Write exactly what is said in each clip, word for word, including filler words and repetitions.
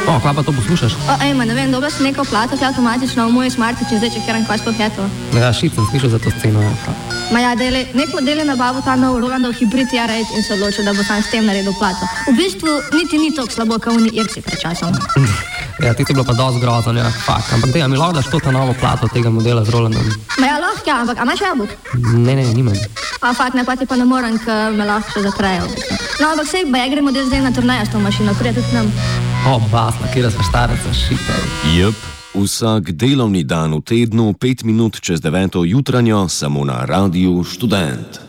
O, kaj pa to poslušaš? O, ejma, ne vem, dobro si nekaj plato, avtomatično v moj smartič in zdaj čekiram, kaj sploh je to. Ja, šit sem slišal za to sceno. Ja. Ma ja, dele, nek model je nabavil ta nov Rolandov hibrid R osem in se odločil, da bo sam s tem naredil plato. V bistvu niti ni toliko slabo, kot oni irci pred časom. Ja, ti si bilo pa dosti grozno, ja, fakt. Ampak te, a mi lahko daš to ta novo plato tega modela z Rolandom? Ma ja, lahko, ja, ampak a imaš jabolk? Ne, ne, nimam. A fakt, ne, pa ti pa ne morem, ker me lahko še zatrejo. No, ampak sej, ba ja gremo del zdaj na turnejo s to mašino, prije tudi nam. O, basna, kjera sva štareca, šita. Jep, vsak delovni dan v tednu, pet minut čez deveto jutranjo, samo na Radiu Študent.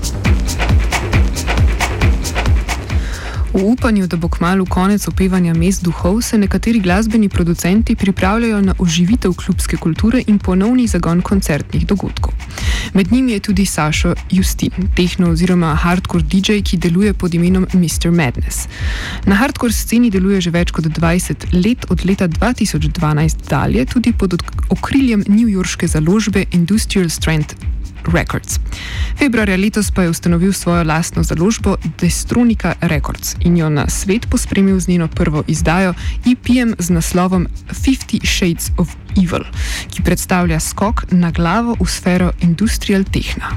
V upanju, da bo kmalu konec opevanja Mest duhov, se nekateri glasbeni producenti pripravljajo na oživitev klubske kulture in ponovni zagon koncertnih dogodkov. Med njimi je tudi Sašo Justin, tehno oziroma hardcore D J, ki deluje pod imenom mister Madness. Na hardcore sceni deluje že več kot dvajset let, od leta dva tisoč dvanajst dalje, tudi pod okriljem newyorške založbe Industrial Strength Records. Februarja letos pa je ustanovil svojo lastno založbo Destronika Records in jo na svet pospremil z njeno prvo izdajo E P-jem z naslovom Fifty Shades of Evil, ki predstavlja skok na glavo v sfero industrial tehna.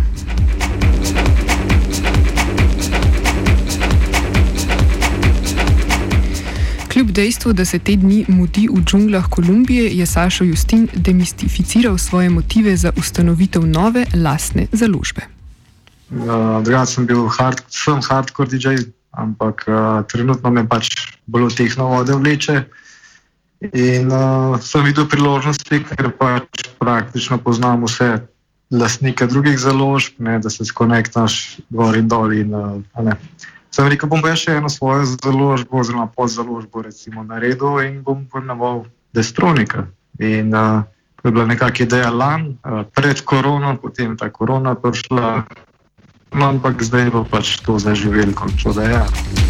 Kljub dejstvu, da se te dni mudi v džunglah Kolumbije, je Sašo Justin demistificiral svoje motive za ustanovitev nove lastne založbe. Uh, Drugače sem bil hard, sem hardcore D J, ampak uh, trenutno me pač bolj tehno vode vleče in uh, sem videl priložnosti, ker pač praktično poznam vse lastnike drugih založb, ne, da se skonektaš gor in dol in uh, ne. Sem rekel, bom pa še eno svojo založbo oziroma podzaložbo recimo naredil in bom poimenoval Destronika. In uh, to je bila nekakva ideja lan, uh, pred korono, potem ta korona prišla, no, ampak zdaj bo pač to zaživelo, kot da je.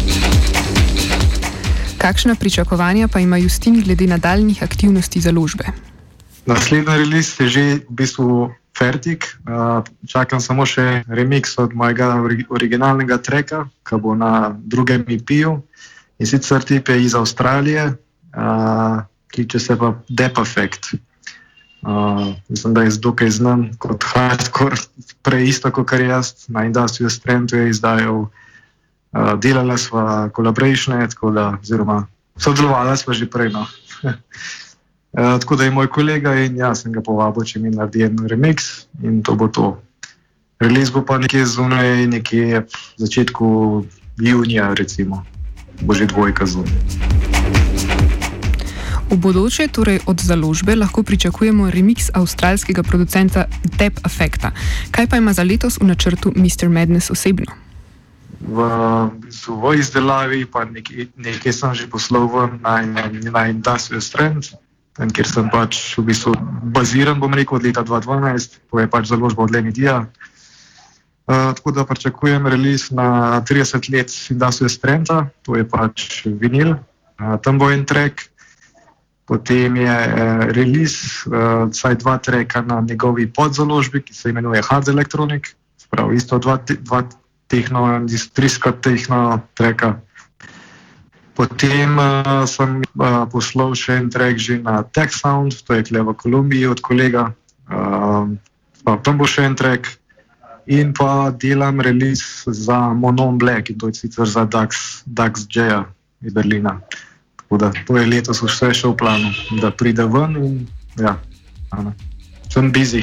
Kakšna pričakovanja pa ima Justin glede nadaljnjih aktivnosti založbe? Naslednji release je že v bistvu fertik. Uh, čakam samo še remix od mojega originalnega treka, ki bo na drugem E P-ju. In sicer tip je iz Avstralije, uh, kliče se pa Depafect. Uh, mislim, da je dokaj znan kot hardcore, prej isto kot kar jaz. Na Industrial Strength je izdajal, uh, delala sva collaboratione, tako da, oziroma sodelovala sva že prej, no. Uh, tako da je moj kolega in jaz sem ga povabil, če mi naredi en remix in to bo to. Release bo pa nekje zunaj, nekje v začetku junija recimo, bo že dvojka zunaj. V bodoče, torej od založbe, lahko pričakujemo remix avstralskega producenta Depafecta. Kaj pa ima za letos v načrtu mister Madness osebno? V, v izdelavi pa nekaj, nekaj sem že poslal na, na Industrial Strength, kjer sem pač v bistvu baziran, bom rekel, od leta dva tisoč dvanajst, to je pač založba od Lenidija. Uh, tako da pričakujem release na trideset let Industrial Strengtha, to je pač vinil, uh, tam bo en track, potem je uh, release, uh, vsaj dva tracka na njegovi podzaložbi, ki se imenuje Hard Electronic, sprav isto dva, dva tehno, industrijska tehno tracka. Potem uh, sem uh, poslal še en track že na Tech Sound, to je tukaj v Kolumbiji od kolega. Uh, tam bo še en track in pa delam release za Monon Black in to je sicer za Dax, Dax J-a iz Berlina. Tako da to je letos vse še v planu, da pride ven in ja, ne, sem busy.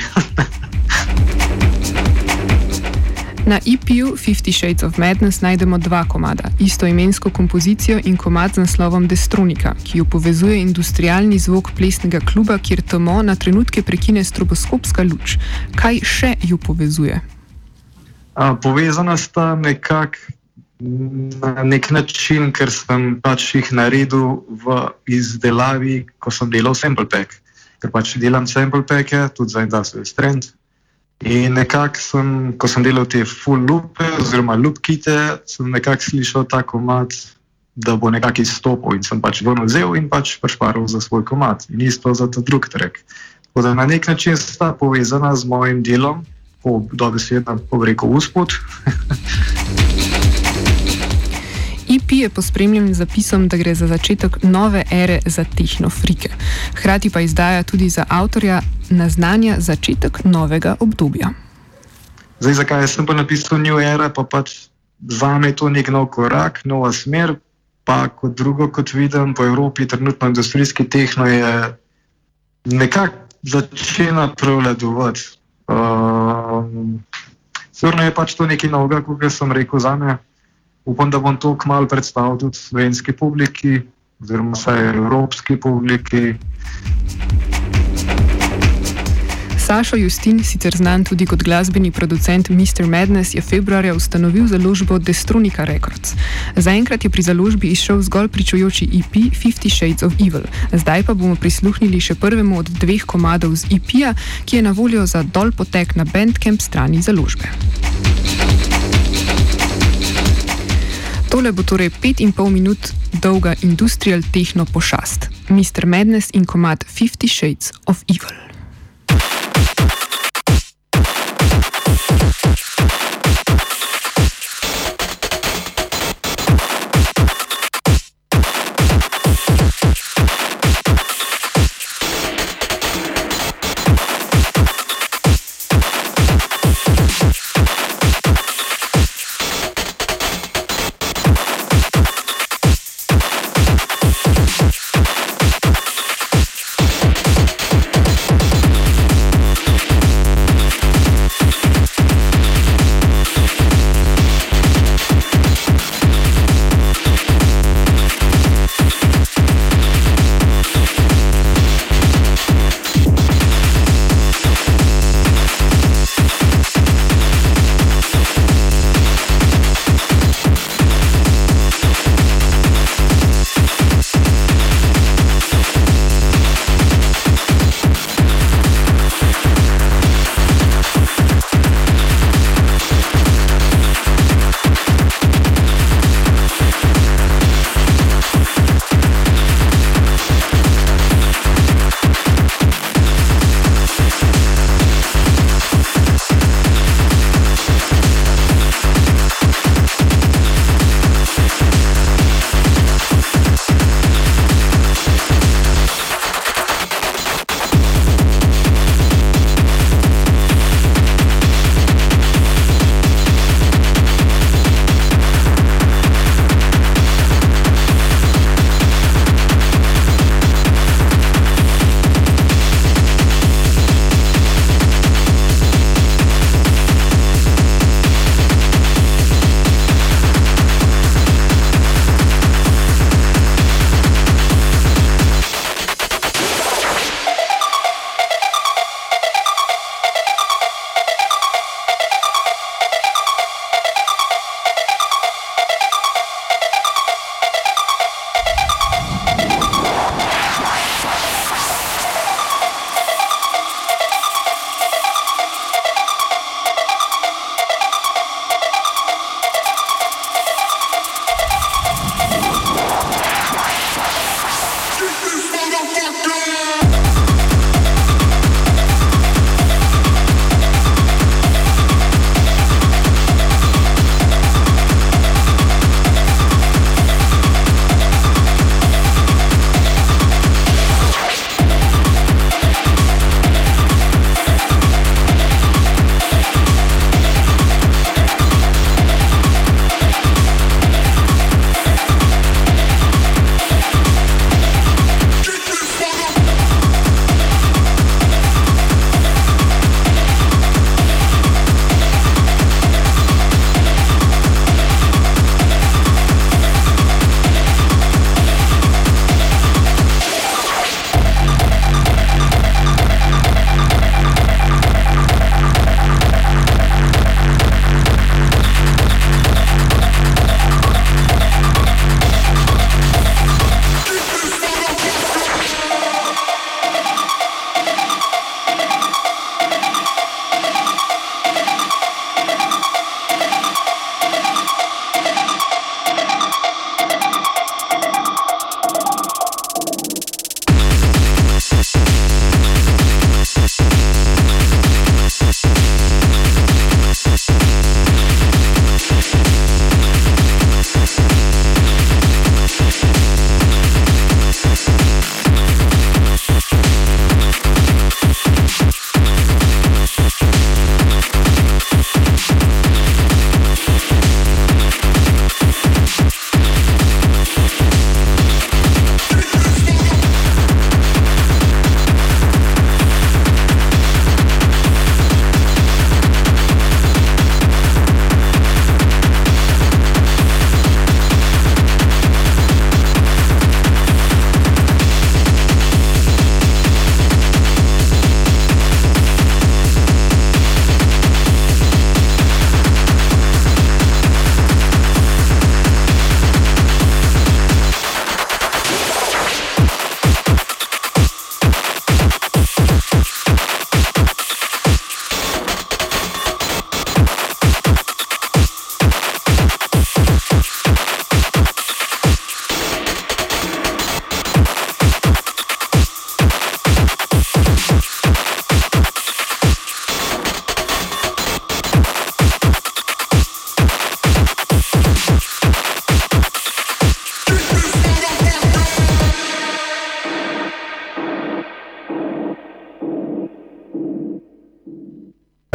Na E P-ju Fifty Shades of Madness najdemo dva komada, istoimensko kompozicijo in komad z naslovom Destronika, ki jo povezuje industrialni zvok plesnega kluba, kjer temo na trenutke prekine stroboskopska luč. Kaj še ju povezuje? A, povezana sta nekak na nek način, ker sem pač jih naredil v izdelavi, ko sem delal sample pack. Ker pač delam sample packe, tudi za Industrial Strength. In nekako sem, ko sem delal te full loope oziroma loop kite, sem nekako slišal ta komad, da bo nekako izstopil in sem pač ven vzel in pač prešparal za svoj komad. In isto za ta drug track. Tako da na nek način sta povezana z mojim delom, po dobesedno, po rekel, uspod. E P je pospremljen z zapisom, da gre za začetek nove ere za tehnofrike. Hkrati pa izdaja tudi za avtorja naznanja začetek novega obdobja. Zdaj, zakaj sem pa napisal New Era, pa pač zame je to nek nov korak, nova smer, pa kot drugo, kot vidim, po Evropi trenutno industrijski tehno je nekako začela prevladovati. Um, Sigurno je pač to nekaj novega, kot sem rekel zame. Upam, da bom to kmalu predstavil tudi slovenski publiki, oziroma vsaj evropski publiki. Sašo Justin, sicer znan tudi kot glasbeni producent mister Madness, je februarja ustanovil založbo Destronika Records. Zaenkrat je pri založbi izšel zgolj pričujoči E P Fifty Shades of Evil. Zdaj pa bomo prisluhnili še prvemu od dveh komadov z E P-ja, ki je na voljo za dol potek na Bandcamp strani založbe. Tole bo torej pet in pol minut dolga industrial techno pošast. mister Madness in komad Fifty Shades of Evil.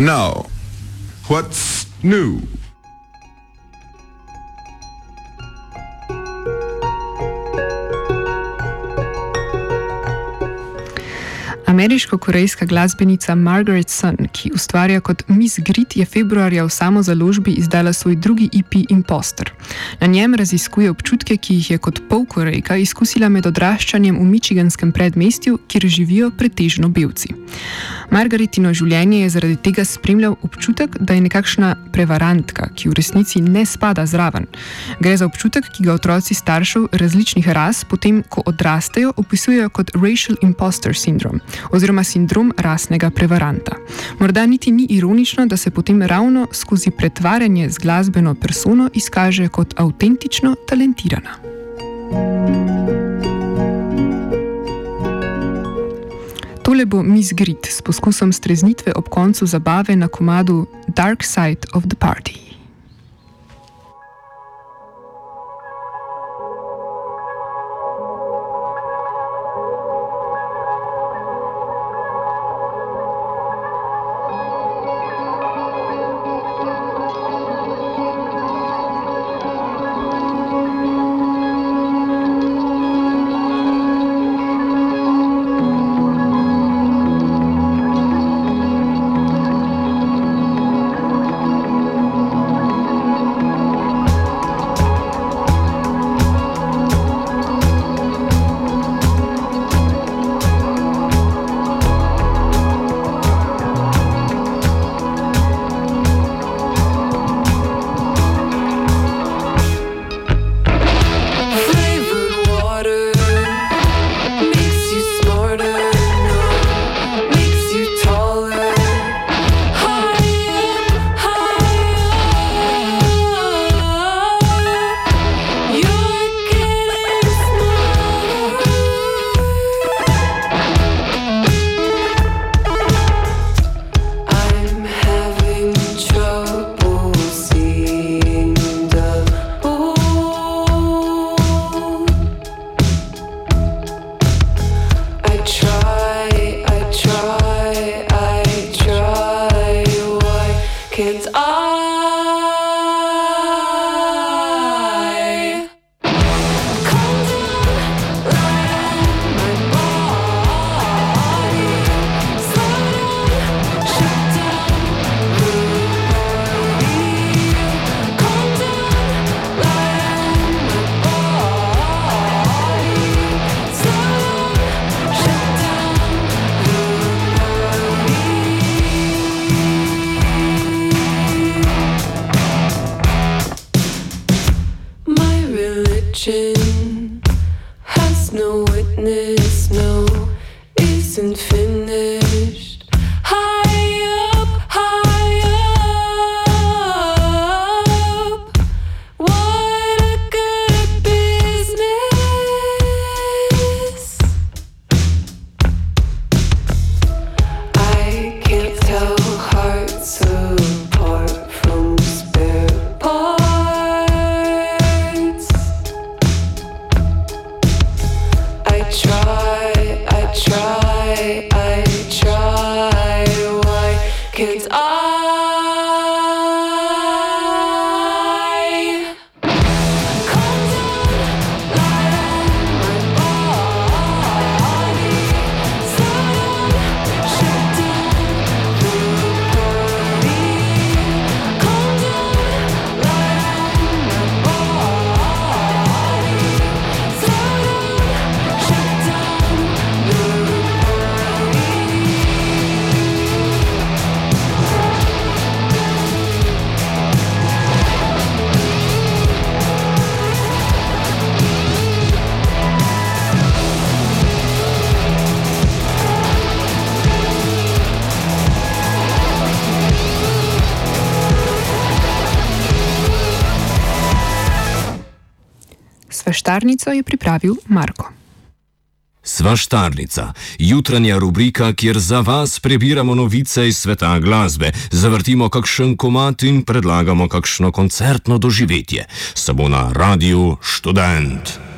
Now, what's new? Ameriško-korejska glasbenica Margaret Sun, ki ustvarja kot Miss Grit, je februarja v samozaložbi izdala svoj drugi E P Imposter. Na njem raziskuje občutke, ki jih je kot pol-Korejka izkusila med odraščanjem v mičiganskem predmestju, kjer živijo pretežno belci. Margaretino življenje je zaradi tega spremljal občutek, da je nekakšna prevarantka, ki v resnici ne spada zraven. Gre za občutek, ki ga otroci staršev različnih ras potem, ko odrastejo, opisujejo kot racial imposter syndrome, oziroma sindrom rasnega prevaranta. Morda niti ni ironično, da se potem ravno skozi pretvarjanje z glasbeno persono izkaže kot avtentično talentirana. Tole bo Miss Grit s poskusom streznitve ob koncu zabave na komadu Dark Side of the Party. Svaštarnico je pripravil Marko. Svaštarnica, jutranja rubrika, kjer za vas prebiramo novice iz sveta glasbe, zavrtimo kakšen komad in predlagamo kakšno koncertno doživetje. Samo na Radiu Študent.